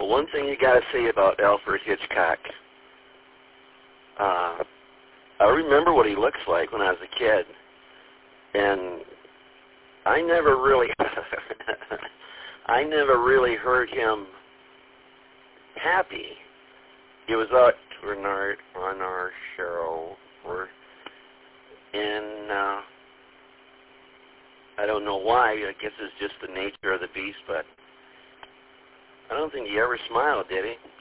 Well, one thing you got to say about Alfred Hitchcock, I remember what he looks like when I was a kid, and I never really, I never really heard him happy. It was Bernard on our show, and I don't know why. I guess it's just the nature of the beast, but I don't think he ever smiled, did he?